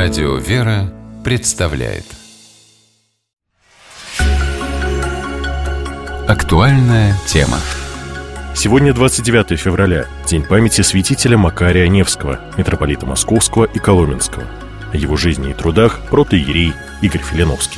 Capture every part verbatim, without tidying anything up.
Радио «Вера» представляет актуальная тема. Сегодня двадцать девятое февраля, день памяти святителя Макария Невского, митрополита Московского и Коломенского. О его жизни и трудах протоиерей Игорь Филиновский.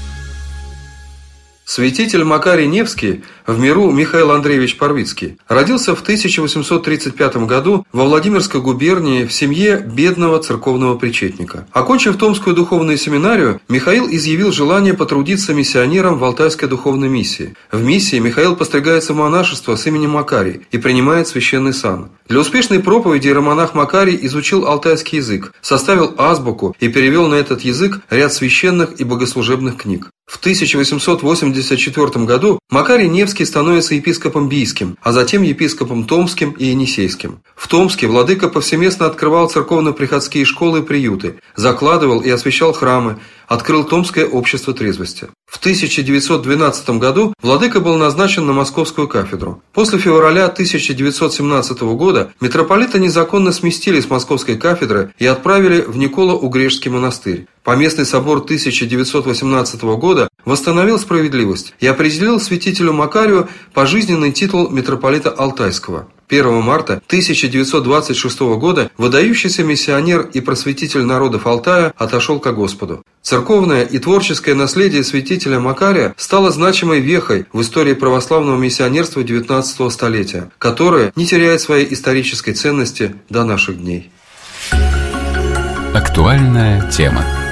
Святитель Макарий Невский, в миру Михаил Андреевич Парвицкий, родился в тысяча восемьсот тридцать пятом году во Владимирской губернии в семье бедного церковного причетника. Окончив Томскую духовную семинарию, Михаил изъявил желание потрудиться миссионером в Алтайской духовной миссии. В миссии Михаил постригается в монашество с именем Макарий и принимает священный сан. Для успешной проповеди иеромонах Макарий изучил алтайский язык, составил азбуку и перевел на этот язык ряд священных и богослужебных книг. В тысяча восемьсот восемьдесят четвёртом году Макарий Невский становится епископом Бийским, а затем епископом Томским и Енисейским. В Томске владыка повсеместно открывал церковно-приходские школы и приюты, закладывал и освящал храмы, открыл Томское общество трезвости. В тысяча девятьсот двенадцатом году владыка был назначен на Московскую кафедру. После февраля тысяча девятьсот семнадцатого года митрополита незаконно сместили с Московской кафедры и отправили в Николо-Угрешский монастырь. Поместный собор тысяча девятьсот восемнадцатого года восстановил справедливость и определил святителю Макарию пожизненный титул митрополита Алтайского. первого марта тысяча девятьсот двадцать шестого года выдающийся миссионер и просветитель народов Алтая отошел ко Господу. Церковное и творческое наследие святителя Макария стало значимой вехой в истории православного миссионерства девятнадцатого столетия, которое не теряет своей исторической ценности до наших дней. Актуальная тема.